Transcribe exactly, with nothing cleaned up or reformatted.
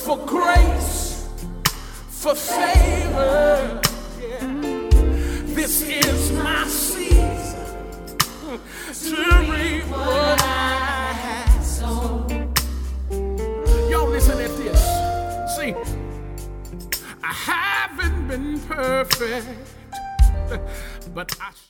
for grace, for favor. Yeah. This is my season to reap what I have sown. Y'all listen at this. See, I haven't been perfect, but I